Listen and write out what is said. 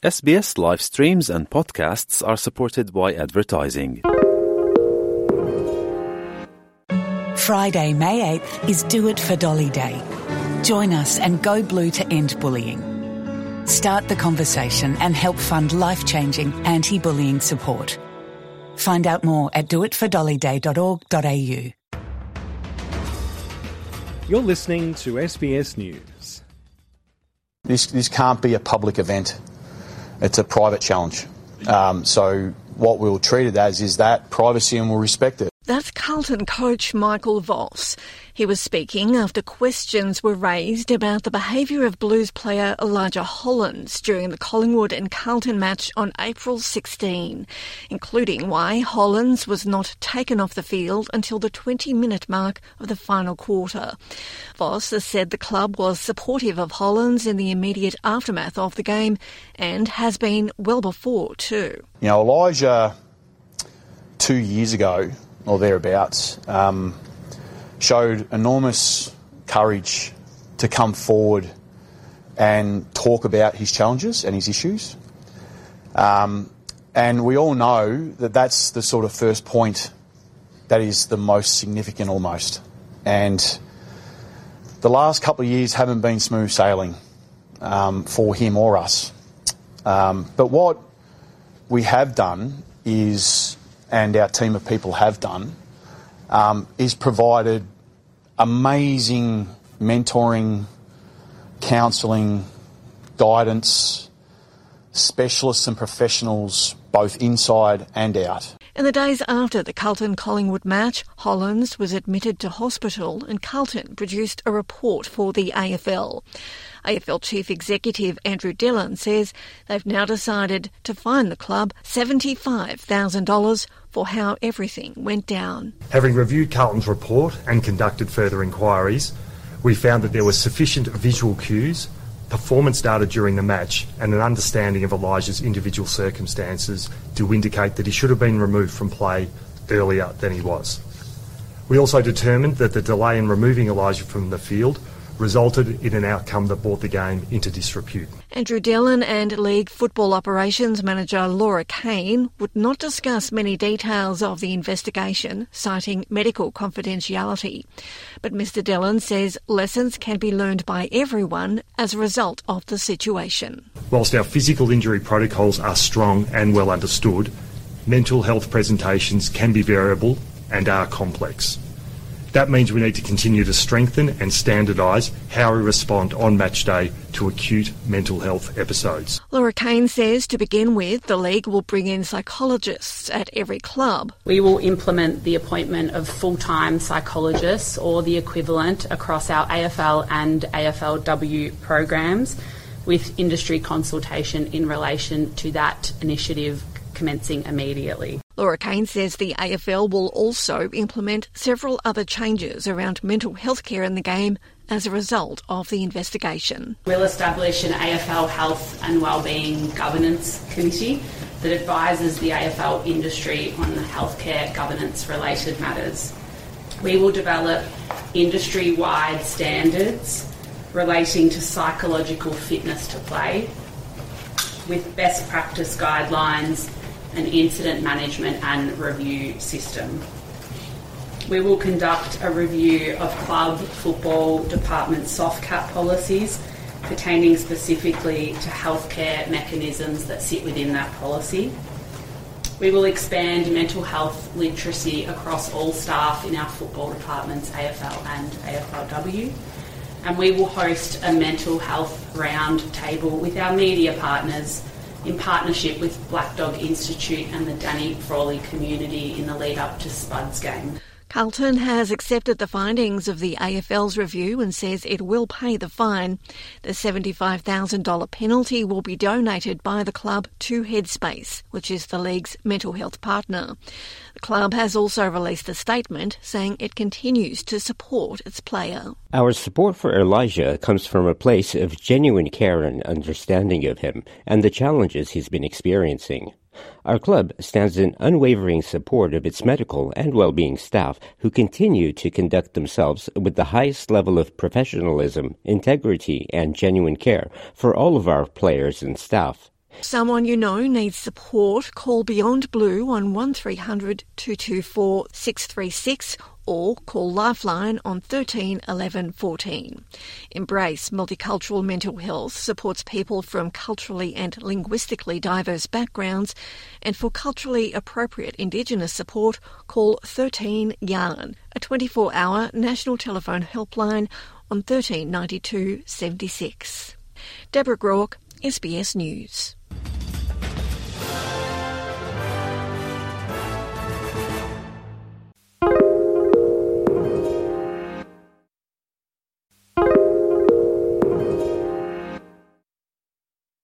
SBS live streams and podcasts are supported by advertising. Friday, May 8th is Do It for Dolly Day. Join us and go blue to end bullying. Start the conversation and help fund life-changing anti-bullying support. Find out more at doitfordollyday.org.au. You're listening to SBS News. This can't be a public event. It's a private challenge. So what we'll treat it as is that privacy, and we'll respect it. That's Carlton coach Michael Voss. He was speaking after questions were raised about the behaviour of Blues player Elijah Hollands during the Collingwood and Carlton match on April 16, including why Hollands was not taken off the field until the 20-minute mark of the final quarter. Voss has said the club was supportive of Hollands in the immediate aftermath of the game and has been well before too. You know, Elijah 2 years ago or thereabouts, showed enormous courage to come forward and talk about his challenges and his issues. And we all know that that's the sort of first point that is the most significant almost. And the last couple of years haven't been smooth sailing for him or us. But what we have done is, and our team of people have done, is provided amazing mentoring, counselling, guidance, specialists and professionals both inside and out. In the days after the Carlton-Collingwood match, Hollands was admitted to hospital and Carlton produced a report for the AFL. AFL Chief Executive Andrew Dillon says they've now decided to fine the club $75,000 for how everything went down. Having reviewed Carlton's report and conducted further inquiries, we found that there was sufficient visual cues, performance data during the match and an understanding of Elijah's individual circumstances to indicate that he should have been removed from play earlier than he was. We also determined that the delay in removing Elijah from the field resulted in an outcome that brought the game into disrepute. Andrew Dillon and League Football Operations Manager Laura Kane would not discuss many details of the investigation, citing medical confidentiality. But Mr Dillon says lessons can be learned by everyone as a result of the situation. Whilst our physical injury protocols are strong and well understood, mental health presentations can be variable and are complex. That means we need to continue to strengthen and standardise how we respond on match day to acute mental health episodes. Laura Kane says to begin with, the League will bring in psychologists at every club. We will implement the appointment of full-time psychologists or the equivalent across our AFL and AFLW programs, with industry consultation in relation to that initiative commencing immediately. Laura Kane says the AFL will also implement several other changes around mental health care in the game as a result of the investigation. We'll establish an AFL Health and Wellbeing Governance Committee that advises the AFL industry on healthcare governance-related matters. We will develop industry-wide standards relating to psychological fitness to play, with best practice guidelines, an incident management and review system. We will conduct a review of club football department soft cap policies pertaining specifically to healthcare mechanisms that sit within that policy. We will expand mental health literacy across all staff in our football departments, AFL and AFLW. And we will host a mental health round table with our media partners in partnership with Black Dog Institute and the Danny Frawley community in the lead up to Spud's game. Carlton has accepted the findings of the AFL's review and says it will pay the fine. The $75,000 penalty will be donated by the club to Headspace, which is the league's mental health partner. The club has also released a statement saying it continues to support its player. Our support for Elijah comes from a place of genuine care and understanding of him and the challenges he's been experiencing. Our club stands in unwavering support of its medical and well-being staff who continue to conduct themselves with the highest level of professionalism, integrity, and genuine care for all of our players and staff. Someone you know needs support, call Beyond Blue on 1300 224 636 or call Lifeline on 13 11 14. Embrace Multicultural Mental Health supports people from culturally and linguistically diverse backgrounds, and for culturally appropriate Indigenous support, call 13 YARN, a 24-hour national telephone helpline on 13 92 76. Deborah Groark, SBS News.